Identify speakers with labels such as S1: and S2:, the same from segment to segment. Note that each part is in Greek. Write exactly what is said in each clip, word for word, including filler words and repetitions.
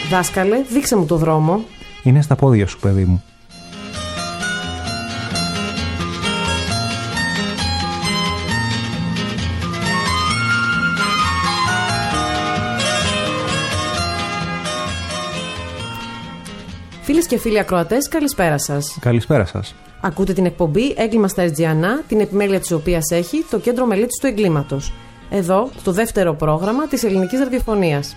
S1: Δάσκαλε, δείξε μου το δρόμο.
S2: Είναι στα πόδια σου, παιδί μου.
S1: Φίλες και φίλοι ακροατές, καλησπέρα σας.
S2: Καλησπέρα σας.
S1: Ακούτε την εκπομπή Έγκλημα στα Ερτζιανά, την επιμέλεια της οποίας έχει το Κέντρο Μελέτης του Εγκλήματος. Εδώ, το δεύτερο πρόγραμμα της ελληνικής ραδιοφωνίας.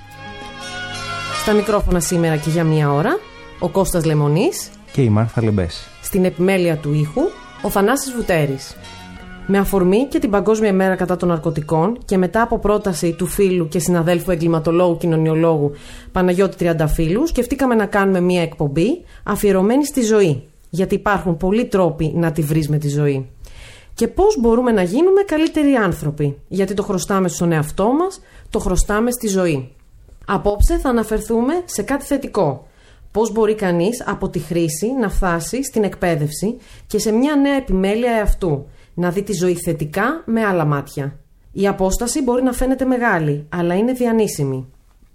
S1: Στα μικρόφωνα σήμερα και για μία ώρα, ο Κώστας Λεμονής
S2: και η Μάρθα Λεμπέση.
S1: Στην επιμέλεια του ήχου, ο Θανάσης Βουτέρης. Με αφορμή και την Παγκόσμια ημέρα κατά των ναρκωτικών και μετά από πρόταση του φίλου και συναδέλφου εγκληματολόγου κοινωνιολόγου Παναγιώτη Τριανταφύλου, σκεφτήκαμε να κάνουμε μία εκπομπή αφιερωμένη στη ζωή. Γιατί υπάρχουν πολλοί τρόποι να τη βρεις με τη ζωή. Και πώς μπορούμε να γίνουμε καλύτεροι άνθρωποι. Γιατί το χρωστάμε στον εαυτό μας, το χρωστάμε στη ζωή. Απόψε θα αναφερθούμε σε κάτι θετικό. Πώς μπορεί κανείς από τη χρήση να φτάσει στην εκπαίδευση και σε μια νέα επιμέλεια εαυτού. Να δει τη ζωή θετικά με άλλα μάτια. Η απόσταση μπορεί να φαίνεται μεγάλη, αλλά είναι διανύσιμη.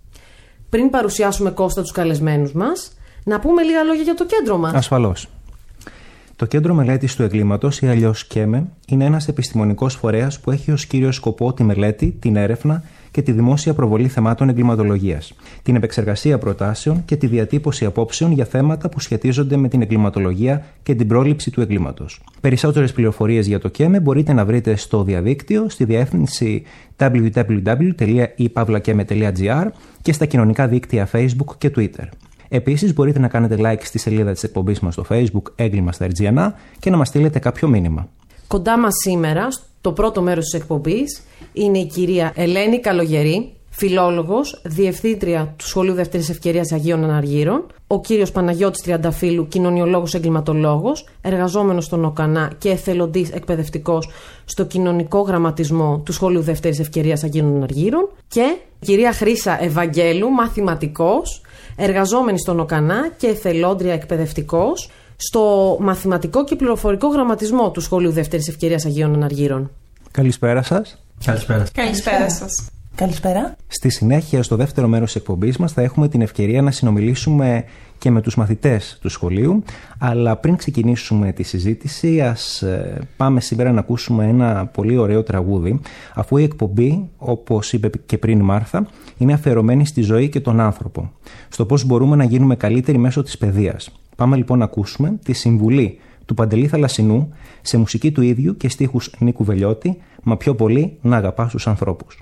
S1: Πριν παρουσιάσουμε, Κώστα, τους καλεσμένους μας, να πούμε λίγα λόγια για το κέντρο μας.
S2: Ασφαλώς. Το Κέντρο Μελέτης του Εγκλήματος, ή αλλιώς ΚΕΜΕ, είναι ένας επιστημονικός φορέας που έχει ως κύριο σκοπό τη μελέτη, την έρευνα και τη δημόσια προβολή θεμάτων εγκληματολογίας, την επεξεργασία προτάσεων και τη διατύπωση απόψεων για θέματα που σχετίζονται με την εγκληματολογία και την πρόληψη του εγκλήματος. Περισσότερες πληροφορίες για το ΚΕΜΕ μπορείτε να βρείτε στο διαδίκτυο, στη διεύθυνση double-u double-u double-u τελεία i pavlakeme τελεία gr και στα κοινωνικά δίκτυα Facebook και Twitter. Επίσης, μπορείτε να κάνετε like στη σελίδα της εκπομπής μας στο Facebook Έγκλημα στα Ερτζιανά και να μας στείλετε κάποιο μήνυμα.
S1: Κοντά μας σήμερα, στο πρώτο μέρος της εκπομπής, είναι η κυρία Ελένη Καλογερή, φιλόλογος, διευθύντρια του Σχολείου Δεύτερης Ευκαιρίας Αγίων Αναργύρων, ο κύριος Παναγιώτης Τριανταφύλου, κοινωνιολόγος εγκληματολόγος, εργαζόμενος στον ΟΚΑΝΑ και εθελοντής εκπαιδευτικός στο κοινωνικό γραμματισμό του Σχολείου Δεύτερης Ευκαιρίας Αγίων Αναργύρων, και η κυρία Χρύσα Ευαγγέλου, μαθηματικός, εργαζόμενη στον ΟΚΑΝΑ και εθελόντρια εκπαιδευτικός στο μαθηματικό και πληροφορικό γραμματισμό του Σχολείου Δεύτερης Ευκαιρίας Αγίων Αναργύρων.
S2: Καλησπέρα σας.
S3: Καλησπέρα.
S4: Καλησπέρα σας.
S3: Καλησπέρα.
S2: Στη συνέχεια, στο δεύτερο μέρος της εκπομπής μας, θα έχουμε την ευκαιρία να συνομιλήσουμε και με τους μαθητές του σχολείου. Αλλά πριν ξεκινήσουμε τη συζήτηση, ας πάμε σήμερα να ακούσουμε ένα πολύ ωραίο τραγούδι, αφού η εκπομπή, όπως είπε και πριν η Μάρθα, είναι αφιερωμένη στη ζωή και τον άνθρωπο, στο πώς μπορούμε να γίνουμε καλύτεροι μέσω της παιδείας. Πάμε λοιπόν να ακούσουμε τη συμβουλή του Παντελή Θαλασσινού σε μουσική του ίδιου και στίχους Νίκου Βελιώτη, μα πιο πολύ να αγαπάς τους ανθρώπους.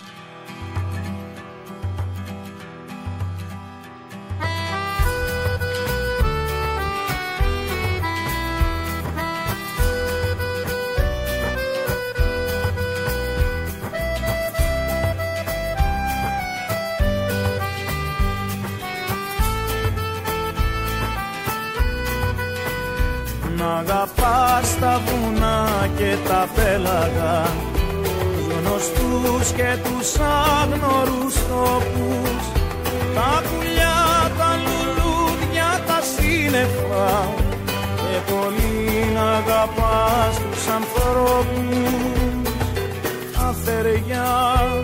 S5: Να αγαπάς τα βουνά και τα πέλαγα, τους γνωστούς και τους άγνωρους τόπους, τα πουλιά, τα λουλούδια, τα σύννεφα, και πολύ να αγαπάς τους ανθρώπους. Τα θεριά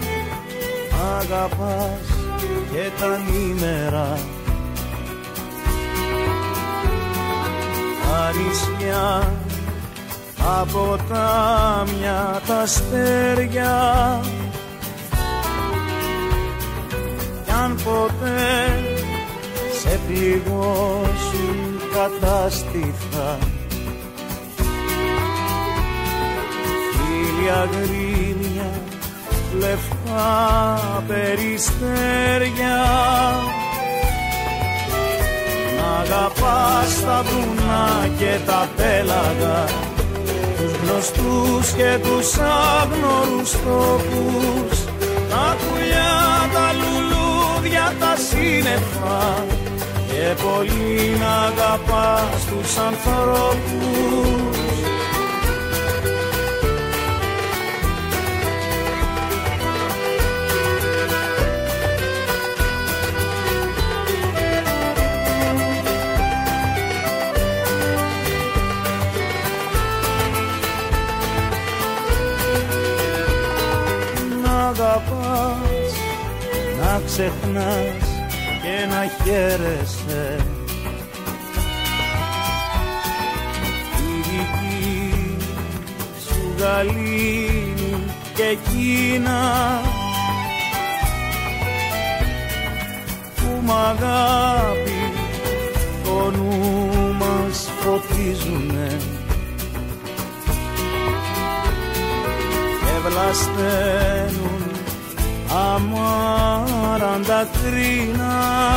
S5: αγαπάς και τα νήμερα, τα νησιά, τα ποτάμια, τα αστέρια. Κι αν ποτέ σε πληγώσουν κατάστηθα, χίλια γρήμια, λευκά περιστέρια. Να αγαπάς τα βουνά και τα πέλαγα, τους γνωστούς και τους άγνωρους τόπους, τα πουλιά, τα λουλούδια, τα σύννεφα, και πολύ να αγαπάς τους ανθρώπους. Να αγαπάς, να ξεχνάς και να χαίρεσαι. Η δική σου γαλήνη και εκείνα που μ' αγάπη το νου μας φωτίζουνε και βλασταίνουν αμάραντα κρίνα.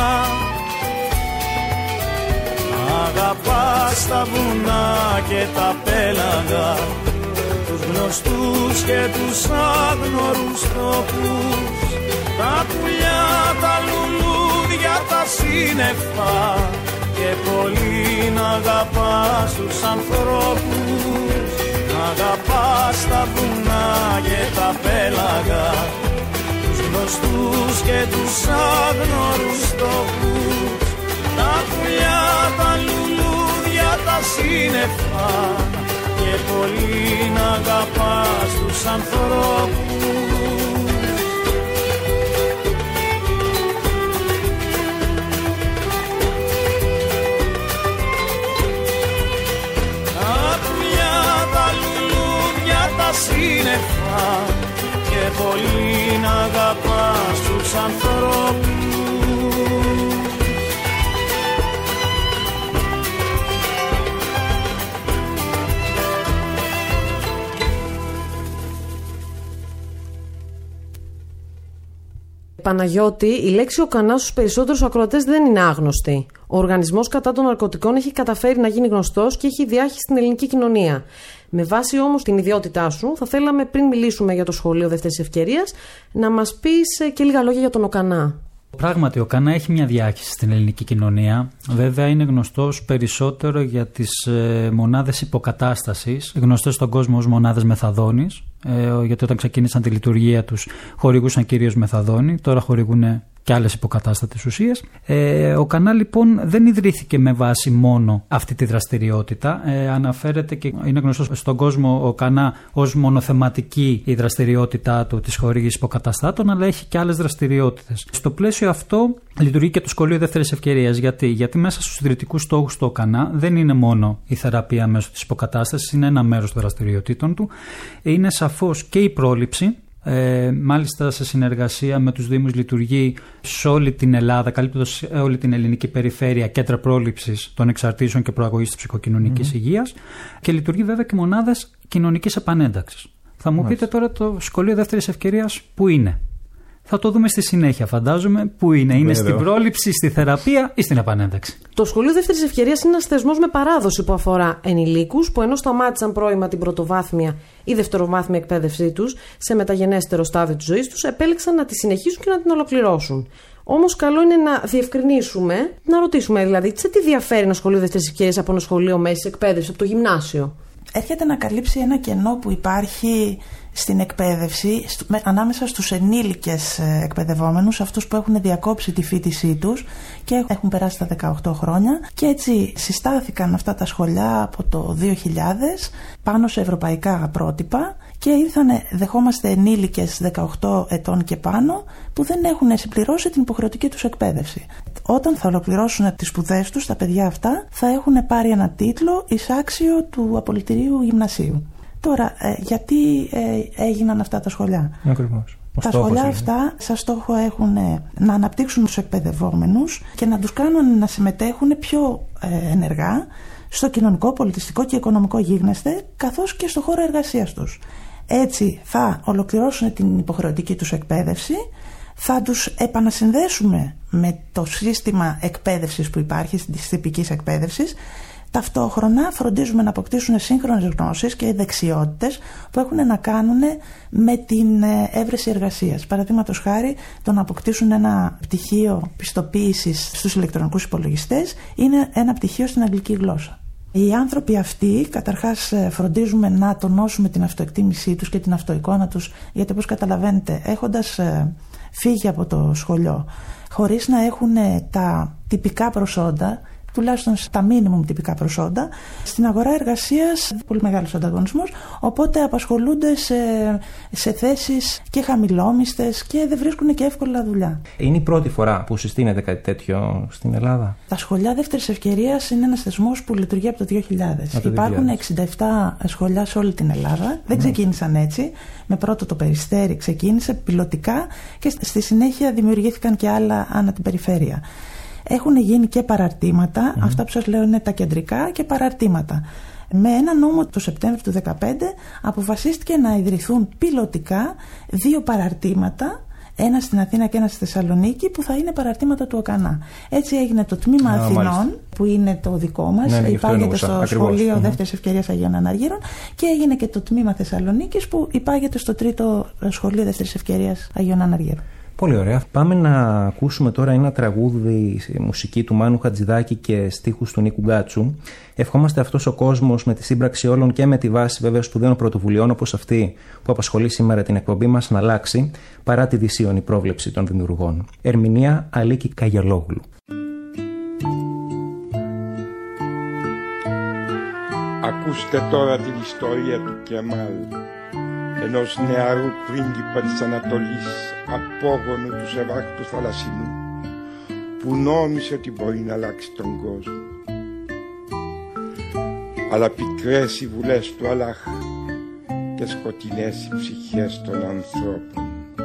S5: Αγαπάς τα βουνά και τα πέλαγα, τους γνωστούς και τους άγνωρους τόπους, τα πουλιά, τα λουλούδια, τα σύννεφα και πολύ να αγαπάς τους ανθρώπους. Αγαπάς τα βουνά και τα πέλαγα, τους γνωστούς και τους άγνωρους τόπους, τα πουλιά, τα λουλούδια, τα σύννεφα και πολύ να αγαπάς τους ανθρώπους. Σύννεφα και πολύ να αγαπάς τους ανθρώπους.
S1: Παναγιώτη, η λέξη οκανά στους περισσότερους ακροατές δεν είναι άγνωστη. Ο Οργανισμός κατά των Ναρκωτικών έχει καταφέρει να γίνει γνωστός και έχει διάχυση στην ελληνική κοινωνία. Με βάση όμως την ιδιότητά σου, θα θέλαμε πριν μιλήσουμε για το σχολείο δεύτερης ευκαιρίας, να μας πεις και λίγα λόγια για τον οκανά.
S3: Πράγματι, ο οκανά έχει μια διάχυση στην ελληνική κοινωνία. Βέβαια, είναι γνωστός περισσότερο για τις ε, μονάδες υποκατάστασης, γνωστές στον κόσμο ως μονάδες μεθαδόνης, ε, γιατί όταν ξεκίνησαν τη λειτουργία τους χορηγούσαν κυρίως μεθαδόνη, τώρα χορηγούν και άλλες υποκατάστατες ουσίες. Ε, ο οκανά λοιπόν δεν ιδρύθηκε με βάση μόνο αυτή τη δραστηριότητα. Ε, αναφέρεται και είναι γνωστός στον κόσμο ο οκανά ως μονοθεματική η δραστηριότητά του της χορήγησης υποκαταστάτων, αλλά έχει και άλλες δραστηριότητες. Στο πλαίσιο αυτό λειτουργεί και το σχολείο δεύτερης ευκαιρίας. Γιατί? Γιατί μέσα στους ιδρυτικούς στόχους του οκανά δεν είναι μόνο η θεραπεία μέσω της υποκατάστασης, είναι ένα μέρος των δραστηριοτήτων του. Είναι σαφώς και η πρόληψη. Ε, μάλιστα σε συνεργασία με τους Δήμους λειτουργεί σε όλη την Ελλάδα, καλύπτοντας όλη την ελληνική περιφέρεια, κέντρα πρόληψης των εξαρτήσεων και προαγωγής της ψυχοκοινωνικής mm. υγείας, και λειτουργεί βέβαια και μονάδες κοινωνικής επανένταξης. Θα μου πείτε τώρα το σχολείο δεύτερης ευκαιρίας που είναι. Θα το δούμε στη συνέχεια, φαντάζομαι. Πού είναι, είναι στην πρόληψη, στη θεραπεία ή στην επανένταξη?
S1: Το σχολείο δεύτερης ευκαιρίας είναι ένας θεσμός με παράδοση που αφορά ενηλίκους που ενώ σταμάτησαν πρώιμα την πρωτοβάθμια ή δευτεροβάθμια εκπαίδευσή τους σε μεταγενέστερο στάδιο της ζωής τους, επέλεξαν να τη συνεχίσουν και να την ολοκληρώσουν. Όμως, καλό είναι να διευκρινίσουμε, να ρωτήσουμε δηλαδή, σε τι διαφέρει ένα σχολείο δεύτερης ευκαιρίας από ένα σχολείο μέσης εκπαίδευσης, από το γυμνάσιο?
S4: Έρχεται να καλύψει ένα κενό που υπάρχει στην εκπαίδευση ανάμεσα στους ενήλικες εκπαιδευόμενους, αυτούς που έχουν διακόψει τη φοιτησή τους και έχουν περάσει τα δεκαοκτώ χρόνια, και έτσι συστάθηκαν αυτά τα σχολιά από το δύο χιλιάδες πάνω σε ευρωπαϊκά πρότυπα και ήρθαν, δεχόμαστε ενήλικες δεκαοκτώ ετών και πάνω που δεν έχουν συμπληρώσει την υποχρεωτική τους εκπαίδευση. Όταν θα ολοκληρώσουν τις σπουδές τους, τα παιδιά αυτά θα έχουν πάρει ένα τίτλο εισάξιο του απολυτηρίου γυμνασίου. Τώρα, ε, γιατί ε, έγιναν αυτά τα σχολιά?
S2: Ακριβώς.
S4: Τα σχολιά είναι. Αυτά σαν στόχο έχουν ε, να αναπτύξουν τους εκπαιδευόμενους και να τους κάνουν να συμμετέχουν πιο ε, ενεργά στο κοινωνικό, πολιτιστικό και οικονομικό γίγνεσθε, καθώς και στο χώρο εργασίας τους. Έτσι θα ολοκληρώσουν την υποχρεωτική τους εκπαίδευση, θα τους επανασυνδέσουμε με το σύστημα εκπαίδευσης που υπάρχει, της τυπικής εκπαίδευσης. Ταυτόχρονα φροντίζουμε να αποκτήσουν σύγχρονες γνώσεις και δεξιότητες που έχουν να κάνουν με την έβρεση εργασίας. Παραδείγματος χάρη, το να αποκτήσουν ένα πτυχίο πιστοποίησης στους ηλεκτρονικούς υπολογιστές είναι ένα πτυχίο στην αγγλική γλώσσα. Οι άνθρωποι αυτοί, καταρχάς, φροντίζουμε να τονώσουμε την αυτοεκτίμησή τους και την αυτοεικόνα τους, γιατί όπως καταλαβαίνετε, έχοντας φύγει από το σχολείο, χωρίς να έχουν τα τυπικά προσόντα, τουλάχιστον στα μίνιμουμ τυπικά προσόντα. Στην αγορά εργασίας πολύ μεγάλος ανταγωνισμός, οπότε απασχολούνται σε, σε θέσεις και χαμηλόμιστες και δεν βρίσκουν και εύκολα δουλειά.
S2: Είναι η πρώτη φορά που συστήνεται κάτι τέτοιο στην Ελλάδα?
S4: Τα σχολεία δεύτερης ευκαιρίας είναι ένας θεσμός που λειτουργεί από το δύο χιλιάδες. Από το Υπάρχουν δύο χιλιάδες. εξήντα επτά σχολεία σε όλη την Ελλάδα. Δεν ξεκίνησαν έτσι. Με πρώτο το Περιστέρι ξεκίνησε πιλωτικά και στη συνέχεια δημιουργήθηκαν και άλλα ανά την περιφέρεια. Έχουν γίνει και παραρτήματα, mm. αυτά που σας λέω είναι τα κεντρικά και παραρτήματα. Με ένα νόμο το Σεπτέμβριο του δύο χιλιάδες δεκαπέντε αποφασίστηκε να ιδρυθούν πιλωτικά δύο παραρτήματα, ένα στην Αθήνα και ένα στη Θεσσαλονίκη, που θα είναι παραρτήματα του ΟΚΑΝΑ. Έτσι έγινε το τμήμα Α, Αθηνών, μάλιστα. που είναι το δικό μας, ναι, υπάγεται στο Ακριβώς. σχολείο mm-hmm. δεύτερης ευκαιρίας Αγίων Αναργύρων, και έγινε και το τμήμα Θεσσαλονίκης που υπάγεται στο τρίτο σχολείο δεύτερης ευκαιρίας Αγίων Αναργύρων.
S2: Πολύ ωραία. Πάμε να ακούσουμε τώρα ένα τραγούδι μουσική του Μάνου Χατζηδάκη και στίχους του Νίκου Γκάτσου. Ευχόμαστε αυτός ο κόσμος με τη σύμπραξη όλων και με τη βάση βέβαια σπουδαίων πρωτοβουλειών όπως αυτή που απασχολεί σήμερα την εκπομπή μας να αλλάξει, παρά τη δυσίωνη πρόβλεψη των δημιουργών. Ερμηνεία Αλίκη Καγιαλόγλου.
S6: Ακούστε τώρα την ιστορία του Κεμάλ, ενός νεαρού πρίγκιπα της Ανατολής, απόγονου του Σεβάχτου Θαλασσινού, που νόμισε ότι μπορεί να αλλάξει τον κόσμο. Αλλά πικρές οι βουλές του Αλλάχ και σκοτεινές οι ψυχές των ανθρώπων.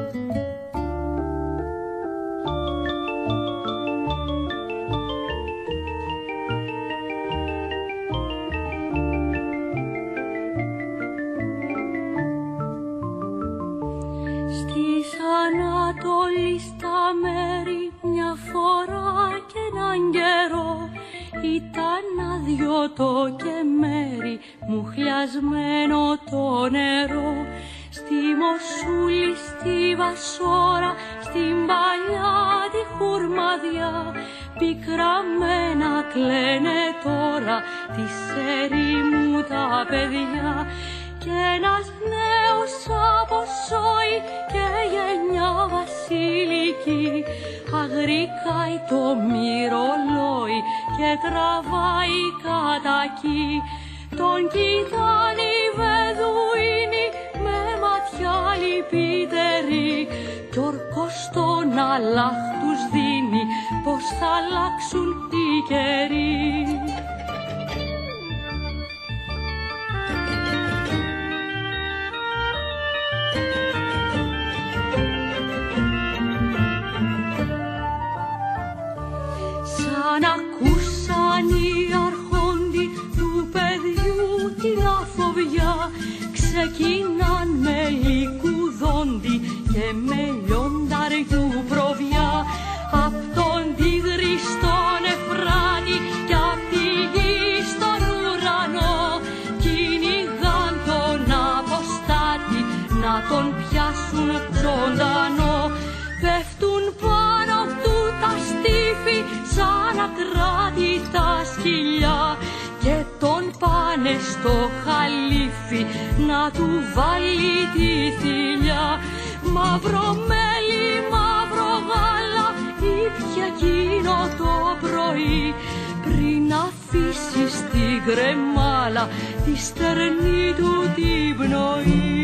S7: Στα μέρη μια φορά και έναν καιρό ήταν άδειο το και μέρη μου χλιασμένο το νερό. Στη Μοσούλη, στη Βασόρα, στην παλιά τη Χουρμαδιά, πικραμένα κλαίνε τώρα της ερήμου τα παιδιά. Κι ένας νέος αποσώει και γενιά βασιλική, αγρικάει το μυρολόι και τραβάει κατακί. Τον κοιτάνε οι Βεδουίνοι με ματιά λυπητερή, κι ορκός τον Αλλάχ τους δίνει πως θα αλλάξουν οι καιροί. Σαν ακούσαν οι αρχόντοι του παιδιού την αφοβιά, ξεκίναν με λυκουδόντι και με λιονταριού προβιά. Απ' τον Τίγρη στον Εφράτη κι απ' τη γη στον ουρανό, κυνηγάν τον αποστάτη να τον πιάσουν ζωντανό. Πέφτουν πάνω αυτού τα στήφη σαν ακράτητα σκυλιά και τον πάνε στο χαλίφι να του βάλει τη θηλιά. Μαύρο μέλι, μαύρο γάλα ήπια εκείνο το πρωί, πριν αφήσει στην κρεμάλα τη στερνή του την πνοή.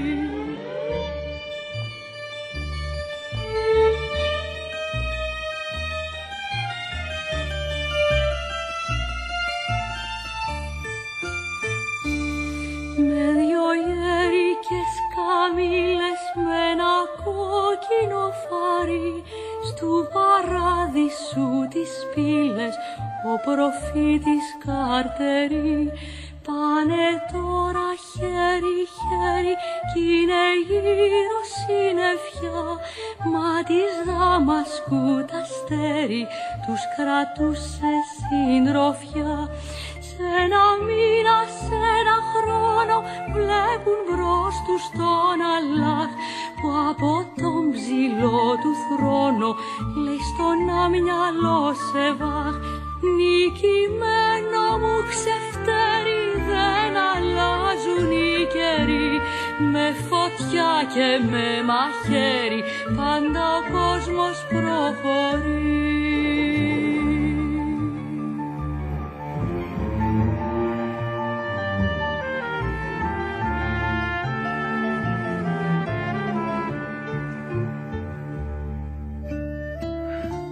S7: Καμήλες με ένα κόκκινο φάρι, στου παράδεισου τις πύλες ο προφήτης Καρτερή. Πάνε τώρα χέρι-χέρι κι είναι γύρω συννεφιά, μα της Δαμασκού τ' αστέρι τους κρατούσε συντροφιά. Σε ένα μήνα, σε ένα χρόνο βλέπουν μπρος τους τον Αλλάχ, που από τον ψηλό του θρόνο λέει στον αμυαλό Σεβάχ. Νικημένο μου ξεφτέρι, δεν αλλάζουν οι καιροί, με φωτιά και με μαχαίρι πάντα ο κόσμος προχωρεί.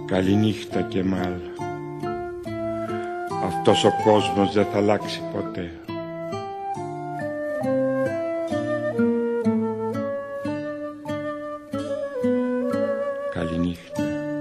S6: Καληνύχτα Κεμάλ. Αυτός ο κόσμος δεν θα αλλάξει ποτέ. Καληνύχτα.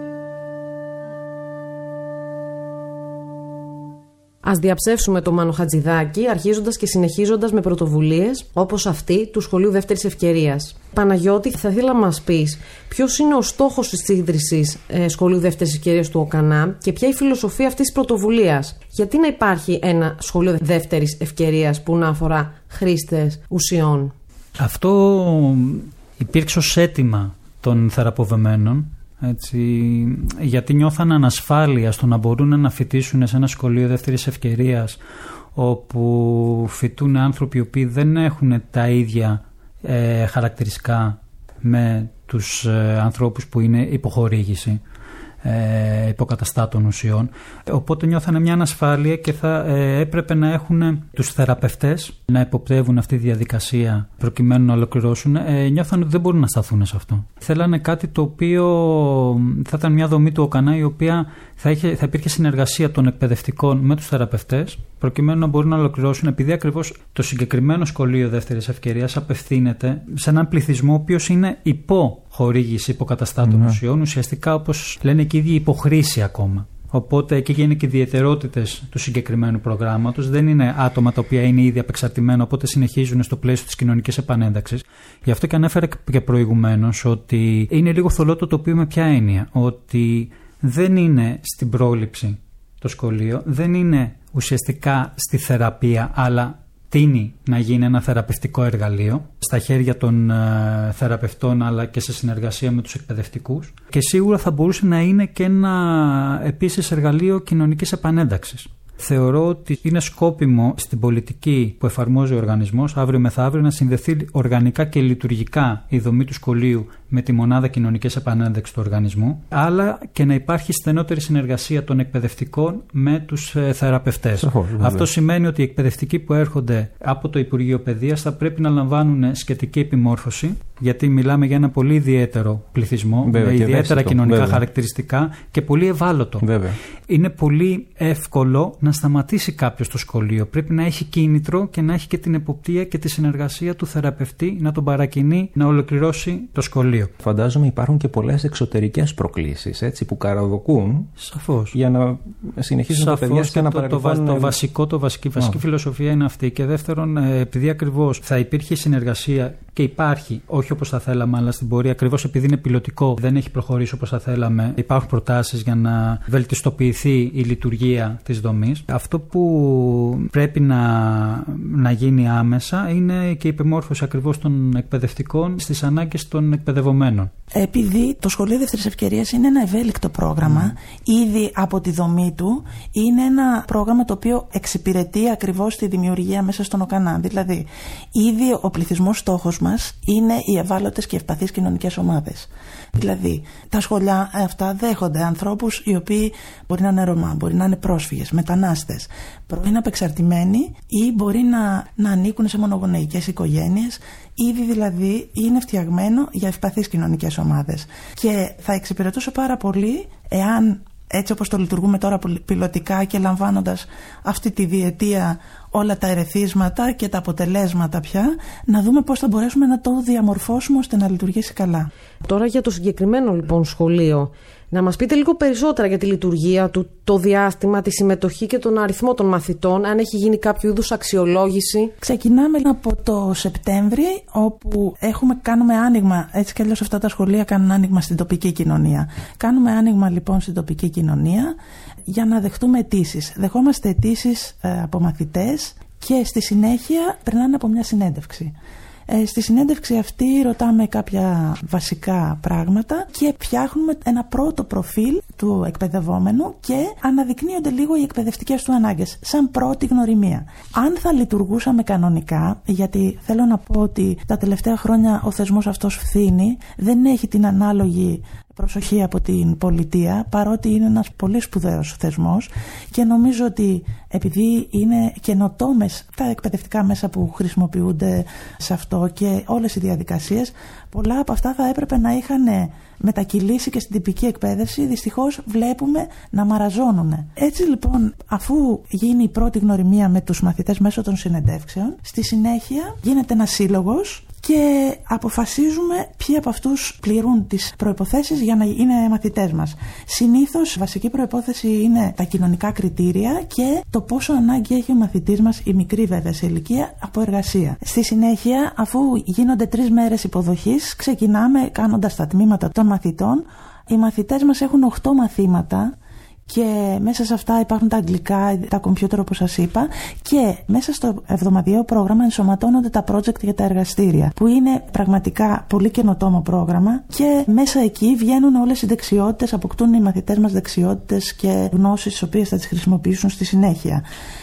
S1: Ας διαψεύσουμε το Μάνο Χατζηδάκη, αρχίζοντας και συνεχίζοντας με πρωτοβουλίες όπως αυτή του Σχολείου Δεύτερης Ευκαιρίας. Παναγιώτη, θα ήθελα να μας πεις ποιος είναι ο στόχος της ίδρυσης ε, Σχολείου Δεύτερης Ευκαιρίας του ΟΚΑΝΑ και ποια η φιλοσοφία αυτής της πρωτοβουλίας. Γιατί να υπάρχει ένα Σχολείο Δεύτερης Ευκαιρίας που να αφορά χρήστες ουσιών?
S3: Αυτό υπήρξε ως αίτημα των θεραπευομένων. Έτσι, γιατί νιώθαν ανασφάλεια στο να μπορούν να φοιτήσουν σε ένα σχολείο δεύτερης ευκαιρίας όπου φοιτούν άνθρωποι οι οποίοι δεν έχουν τα ίδια ε, χαρακτηριστικά με τους ε, ανθρώπους που είναι υποχορήγηση ε, υποκαταστάτων ουσιών. Οπότε νιώθανε μια ανασφάλεια και θα ε, έπρεπε να έχουν τους θεραπευτές να υποπτεύουν αυτή τη διαδικασία προκειμένου να ολοκληρώσουν. Ε, νιώθανε ότι δεν μπορούν να σταθούν σε αυτό. Θέλανε κάτι το οποίο θα ήταν μια δομή του ΟΚΑΝΑ η οποία θα, είχε, θα υπήρχε συνεργασία των εκπαιδευτικών με τους θεραπευτές προκειμένου να μπορούν να ολοκληρώσουν, επειδή ακριβώς το συγκεκριμένο σχολείο δεύτερης ευκαιρίας απευθύνεται σε έναν πληθυσμό ο οποίος είναι υπό χορήγηση υποκαταστάτων mm. ουσιών, ουσιαστικά όπως λένε και οι ίδιοι υποχρήση ακόμα. Οπότε εκεί γίνονται και ιδιαιτερότητες του συγκεκριμένου προγράμματος. Δεν είναι άτομα τα οποία είναι ήδη απεξαρτημένα, οπότε συνεχίζουν στο πλαίσιο της κοινωνικής επανένταξης. Γι' αυτό και ανέφερα και προηγουμένως ότι είναι λίγο θολό το τοπίο με ποια έννοια. Ότι δεν είναι στην πρόληψη το σχολείο, δεν είναι ουσιαστικά στη θεραπεία, αλλά τείνει να γίνει ένα θεραπευτικό εργαλείο στα χέρια των ε, θεραπευτών αλλά και σε συνεργασία με τους εκπαιδευτικούς, και σίγουρα θα μπορούσε να είναι και ένα επίσης εργαλείο κοινωνικής επανένταξης. Θεωρώ ότι είναι σκόπιμο στην πολιτική που εφαρμόζει ο οργανισμός αύριο μεθαύριο να συνδεθεί οργανικά και λειτουργικά η δομή του σχολείου με τη μονάδα κοινωνικής επανένταξης του οργανισμού, αλλά και να υπάρχει στενότερη συνεργασία των εκπαιδευτικών με τους ε, θεραπευτές. Σαφώς, αυτό σημαίνει ότι οι εκπαιδευτικοί που έρχονται από το Υπουργείο Παιδείας θα πρέπει να λαμβάνουν σχετική επιμόρφωση, γιατί μιλάμε για ένα πολύ ιδιαίτερο πληθυσμό, βέβαια, με ιδιαίτερα ευαίσθητο, κοινωνικά βέβαια. χαρακτηριστικά και πολύ ευάλωτο. Βέβαια. Είναι πολύ εύκολο να σταματήσει κάποιος το σχολείο. Πρέπει να έχει κίνητρο και να έχει και την εποπτεία και τη συνεργασία του θεραπευτή να τον παρακινεί να ολοκληρώσει το σχολείο.
S2: Φαντάζομαι υπάρχουν και πολλές εξωτερικές προκλήσεις, έτσι, που καραδοκούν.
S3: Σαφώς.
S2: Για να συνεχίσουν τα παιδιά και να παρακολουθούν.
S3: Το, το βασικό, το βασική, βασική oh. φιλοσοφία είναι αυτή. Και δεύτερον, επειδή ακριβώς θα υπήρχε συνεργασία και υπάρχει, όχι όπως θα θέλαμε, αλλά στην πορεία, ακριβώς επειδή είναι πιλωτικό, δεν έχει προχωρήσει όπως θα θέλαμε, υπάρχουν προτάσεις για να βελτιστοποιηθεί η λειτουργία της δομής. Αυτό που πρέπει να, να γίνει άμεσα είναι και η επιμόρφωση ακριβώς των εκπαιδευτικών στις ανάγκες των εκπαιδευομένων.
S4: Επειδή το Σχολείο Δεύτερης Ευκαιρίας είναι ένα ευέλικτο πρόγραμμα, mm. ήδη από τη δομή του είναι ένα πρόγραμμα το οποίο εξυπηρετεί ακριβώς τη δημιουργία μέσα στον ΟΚΑΝΑ. Δηλαδή, ήδη ο πληθυσμός στόχος μας είναι οι ευάλωτες και ευπαθείς κοινωνικές ομάδες. Δηλαδή, τα σχολιά αυτά δέχονται ανθρώπους οι οποίοι μπορεί να είναι Ρωμά, μπορεί να είναι πρόσφυγες, μετανάστες, πρώην απεξαρτημένοι ή μπορεί να, να ανήκουν σε μονογονεϊκές οικογένειες. Ήδη δηλαδή είναι φτιαγμένο για ευπαθείς κοινωνικές ομάδες. Και θα εξυπηρετούσε πάρα πολύ εάν, έτσι όπως το λειτουργούμε τώρα πιλωτικά και λαμβάνοντας αυτή τη διετία όλα τα ερεθίσματα και τα αποτελέσματα πια, να δούμε πώς θα μπορέσουμε να το διαμορφώσουμε ώστε να λειτουργήσει καλά.
S1: Τώρα για το συγκεκριμένο λοιπόν σχολείο, να μας πείτε λίγο περισσότερα για τη λειτουργία του, το διάστημα, τη συμμετοχή και τον αριθμό των μαθητών, αν έχει γίνει κάποιο είδους αξιολόγηση.
S4: Ξεκινάμε από το Σεπτέμβρη, όπου έχουμε, κάνουμε άνοιγμα, έτσι κι αλλιώς αυτά τα σχολεία κάνουν άνοιγμα στην τοπική κοινωνία. Κάνουμε άνοιγμα λοιπόν στην τοπική κοινωνία για να δεχτούμε αιτήσεις. Δεχόμαστε αιτήσεις ε, από μαθητές και στη συνέχεια περνάνε από μια συνέντευξη. Ε, στη συνέντευξη αυτή ρωτάμε κάποια βασικά πράγματα και φτιάχνουμε ένα πρώτο προφίλ του εκπαιδευόμενου και αναδεικνύονται λίγο οι εκπαιδευτικές του ανάγκες, σαν πρώτη γνωριμία. Αν θα λειτουργούσαμε κανονικά, γιατί θέλω να πω ότι τα τελευταία χρόνια ο θεσμός αυτός φθήνει, δεν έχει την ανάλογη προσοχή από την πολιτεία, παρότι είναι ένας πολύ σπουδαίος θεσμός, και νομίζω ότι επειδή είναι καινοτόμες τα εκπαιδευτικά μέσα που χρησιμοποιούνται σε αυτό και όλες οι διαδικασίες, πολλά από αυτά θα έπρεπε να είχαν μετακυλήσει και στην τυπική εκπαίδευση. Δυστυχώς βλέπουμε να μαραζώνουν. Έτσι λοιπόν, αφού γίνει η πρώτη γνωριμία με τους μαθητές μέσω των συνεντεύξεων, στη συνέχεια γίνεται ένας σύλλογος και αποφασίζουμε ποιοι από αυτούς πληρούν τις προϋποθέσεις για να είναι μαθητές μας. Συνήθως βασική προϋπόθεση είναι τα κοινωνικά κριτήρια και το πόσο ανάγκη έχει ο μαθητής μας, η μικρή βέβαια σε ηλικία, από εργασία. Στη συνέχεια, αφού γίνονται τρεις μέρες υποδοχής, ξεκινάμε κάνοντας τα τμήματα των μαθητών. Οι μαθητές μας έχουν οκτώ μαθήματα και μέσα σε αυτά υπάρχουν τα αγγλικά, τα κομπιούτερ όπως σας είπα, και μέσα στο εβδομαδιαίο πρόγραμμα ενσωματώνονται τα project για τα εργαστήρια, που είναι πραγματικά πολύ καινοτόμο πρόγραμμα, και μέσα εκεί βγαίνουν όλες οι δεξιότητες, αποκτούν οι μαθητές μας δεξιότητες και γνώσεις τις οποίες θα τις χρησιμοποιήσουν στη συνέχεια.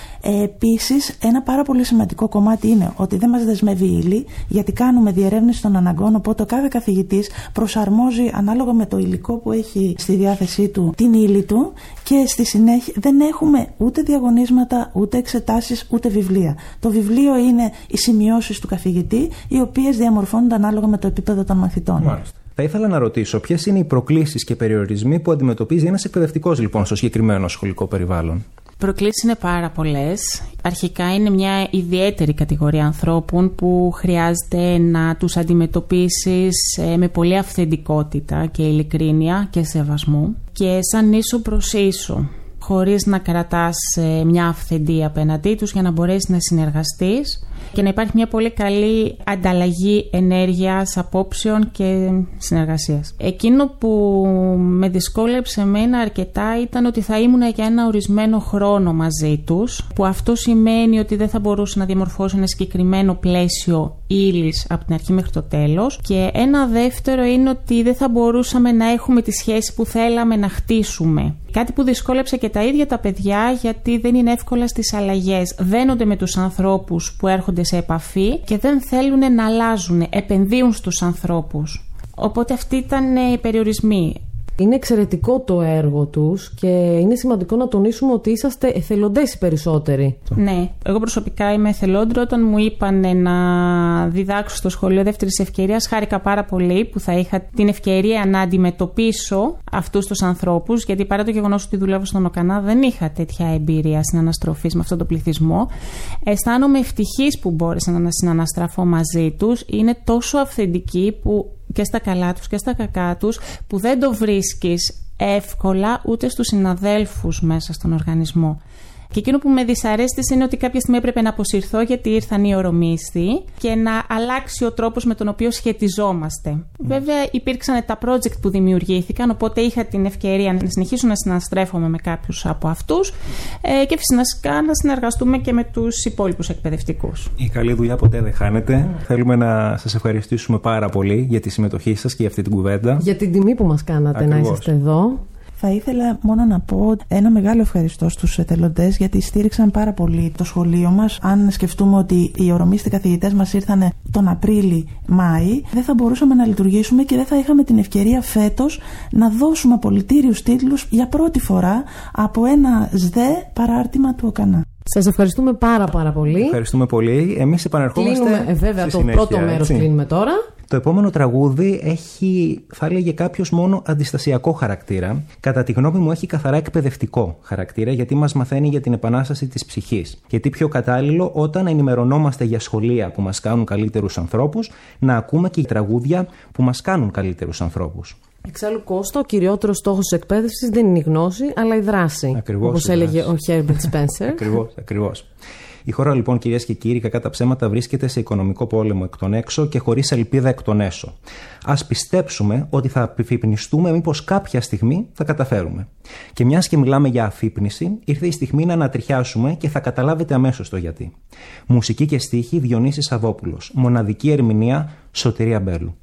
S4: Επίσης, ένα πάρα πολύ σημαντικό κομμάτι είναι ότι δεν μας δεσμεύει η ύλη, γιατί κάνουμε διερεύνηση των αναγκών, οπότε ο κάθε καθηγητής προσαρμόζει ανάλογα με το υλικό που έχει στη διάθεσή του την ύλη του, και στη συνέχεια δεν έχουμε ούτε διαγωνίσματα, ούτε εξετάσεις, ούτε βιβλία. Το βιβλίο είναι οι σημειώσεις του καθηγητή, οι οποίες διαμορφώνονται ανάλογα με το επίπεδο των μαθητών.
S2: Μάλιστα. Θα ήθελα να ρωτήσω ποιες είναι οι προκλήσεις και περιορισμοί που αντιμετωπίζει ένας εκπαιδευτικός λοιπόν στο συγκεκριμένο σχολικό περιβάλλον.
S8: Προκλήσεις είναι πάρα πολλές. Αρχικά είναι μια ιδιαίτερη κατηγορία ανθρώπων που χρειάζεται να τους αντιμετωπίσεις με πολύ αυθεντικότητα και ειλικρίνεια και σεβασμό, και σαν ίσο προς ίσο, χωρίς να κρατάς μια αυθεντία απέναντί τους, για να μπορέσεις να συνεργαστείς και να υπάρχει μια πολύ καλή ανταλλαγή ενέργειας, απόψεων και συνεργασίας. Εκείνο που με δυσκόλεψε εμένα αρκετά ήταν ότι θα ήμουν για ένα ορισμένο χρόνο μαζί τους, που αυτό σημαίνει ότι δεν θα μπορούσα να διαμορφώσω ένα συγκεκριμένο πλαίσιο ύλης από την αρχή μέχρι το τέλος, και ένα δεύτερο είναι ότι δεν θα μπορούσαμε να έχουμε τη σχέση που θέλαμε να χτίσουμε. Κάτι που δυσκόλεψε και τα ίδια τα παιδιά, γιατί δεν είναι εύκολα στις αλλαγές. Δένονται με τους ανθρώπους που έρχονται σε επαφή και δεν θέλουν να αλλάζουν, επενδύουν στους ανθρώπους. Οπότε αυτοί ήταν οι περιορισμοί.
S1: Είναι εξαιρετικό το έργο τους και είναι σημαντικό να τονίσουμε ότι είσαστε εθελοντές οι περισσότεροι.
S8: Ναι, εγώ προσωπικά είμαι εθελόντρια. Όταν μου είπαν να διδάξω στο σχολείο δεύτερης ευκαιρίας, χάρηκα πάρα πολύ που θα είχα την ευκαιρία να αντιμετωπίσω αυτούς τους ανθρώπους, γιατί παρά το γεγονός ότι δουλεύω στον ΟΚΑΝΑ δεν είχα τέτοια εμπειρία συναναστροφής με αυτόν τον πληθυσμό. Αισθάνομαι ευτυχής που μπόρεσα να συναναστραφώ μαζί τους. Είναι τόσο αυθεντικοί που και στα καλά τους και στα κακά τους, που δεν το βρίσκεις εύκολα ούτε στους συναδέλφους μέσα στον οργανισμό. Και εκείνο που με δυσαρέστησε είναι ότι κάποια στιγμή έπρεπε να αποσυρθώ, γιατί ήρθαν οι ορομίσθοι, και να αλλάξει ο τρόπος με τον οποίο σχετιζόμαστε. Mm. Βέβαια, υπήρξαν τα project που δημιουργήθηκαν, οπότε είχα την ευκαιρία να συνεχίσω να συναστρέφομαι με κάποιους από αυτούς ε, και φυσικά να συνεργαστούμε και με τους υπόλοιπους εκπαιδευτικούς.
S2: Η καλή δουλειά ποτέ δεν χάνεται. Mm. Θέλουμε να σας ευχαριστήσουμε πάρα πολύ για τη συμμετοχή σας και για αυτή την κουβέντα.
S1: Για την τιμή που μας κάνατε. Ακριβώς. Να είσαστε εδώ.
S4: Θα ήθελα μόνο να πω ένα μεγάλο ευχαριστώ στους εθελοντές, γιατί στήριξαν πάρα πολύ το σχολείο μας. Αν σκεφτούμε ότι οι ορομίστοι καθηγητές μας ήρθαν τον Απρίλη-Μάη, δεν θα μπορούσαμε να λειτουργήσουμε και δεν θα είχαμε την ευκαιρία φέτος να δώσουμε απολυτήριους τίτλους για πρώτη φορά από ένα ΣΔΕ παράρτημα του ΟΚΑΝΑ.
S1: Σας ευχαριστούμε πάρα πάρα πολύ.
S2: Ευχαριστούμε πολύ. Εμείς επανερχόμαστε.
S1: Κλείνουμε, ε, βέβαια, το συνέχεια, πρώτο μέρος έτσι. Κλείνουμε τώρα.
S2: Το επόμενο τραγούδι έχει, θα έλεγε κάποιος, μόνο αντιστασιακό χαρακτήρα. Κατά τη γνώμη μου έχει καθαρά εκπαιδευτικό χαρακτήρα, γιατί μας μαθαίνει για την επανάσταση της ψυχής. Και τι πιο κατάλληλο όταν ενημερωνόμαστε για σχολεία που μας κάνουν καλύτερους ανθρώπους, να ακούμε και τραγούδια που μας κάνουν καλύτερους ανθρώπους.
S1: Εξάλλου, Κώστα, ο κυριότερος στόχος της εκπαίδευσης δεν είναι η γνώση, αλλά η δράση.
S2: Ακριβώς.
S1: Όπως έλεγε ο Herbert Spencer.
S2: Ακριβώς, ακριβώς. Η χώρα, λοιπόν, κυρίες και κύριοι, κακά τα ψέματα, βρίσκεται σε οικονομικό πόλεμο εκ των έξω και χωρίς ελπίδα εκ των έσω. Ας πιστέψουμε ότι θα αφυπνιστούμε, μήπως κάποια στιγμή θα καταφέρουμε. Και μιας και μιλάμε για αφύπνιση, ήρθε η στιγμή να ανατριχιάσουμε και θα καταλάβετε αμέσως το γιατί. Μουσική και στίχη Διονύσης Σαββόπουλος. Μοναδική ερμηνεία Σωτηρία Μπέλου.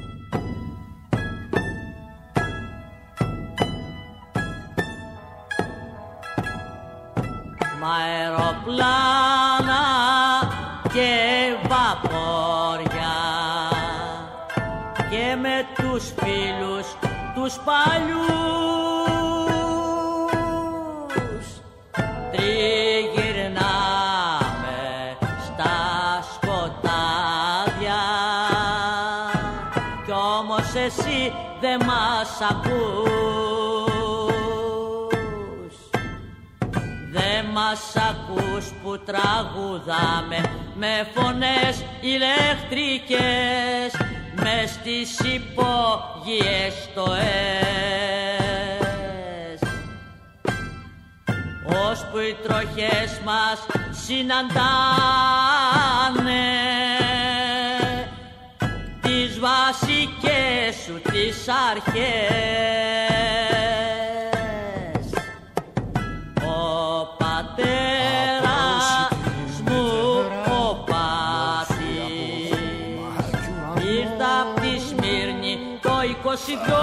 S9: Αεροπλάνα και βαπόρια και με τους φίλους τους τους παλιούς τριγυρνάμε στα σκοτάδια κι όμως εσύ δεν μας ακούς, δεν μας ακούς που τραγουδάμε με φωνές ηλεκτρικές μες στις υπόγειες στοές, ώσπου οι τροχές μας συναντάνε τις βασικές σου τις αρχές. Ο πατέρας μου ο Πάτης ήρθε απ' τη Σμύρνη το είκοσι δυο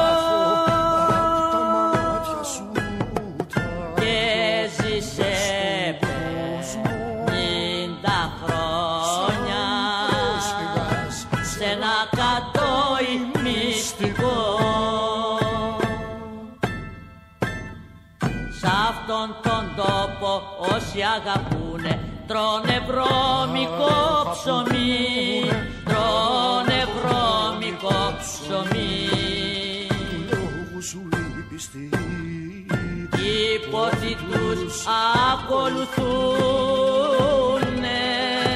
S9: και ζήσε πενήντα χρόνια σε ένα κατόι μυστικό. Σ' αυτόν τον τόπο όσοι αγαπούνε τρώνε βρώμικο ψωμί, τρώνε βρώμικο ψωμί. Οι πόθοι τους ακολουθούνε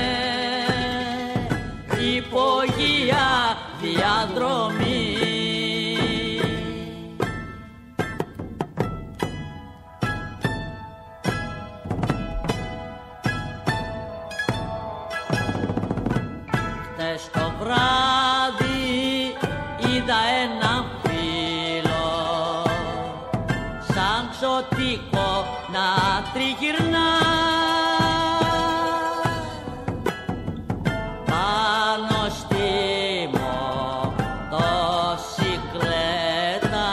S9: υπογεία διαδρομή. Χτες το βράδυ είδα έναν φίλο σαν ξωτικό να τριγυρνά πάνω στη μοτοσικλέτα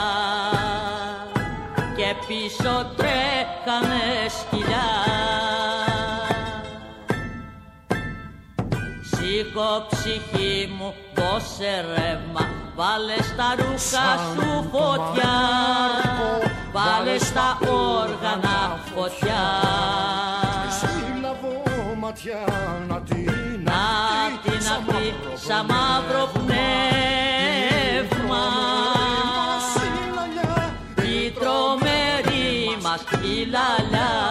S9: και πίσω τρέχανε σκυλιά. Σήκω ψυχή μου, δώσε ρεύμα, βάλε στα ρούχα σου φωτιά, βάλε στα όργανα φωτιά. Να την απεί σαν μαύρο πνεύμα η τρομερή μας η λαλιά.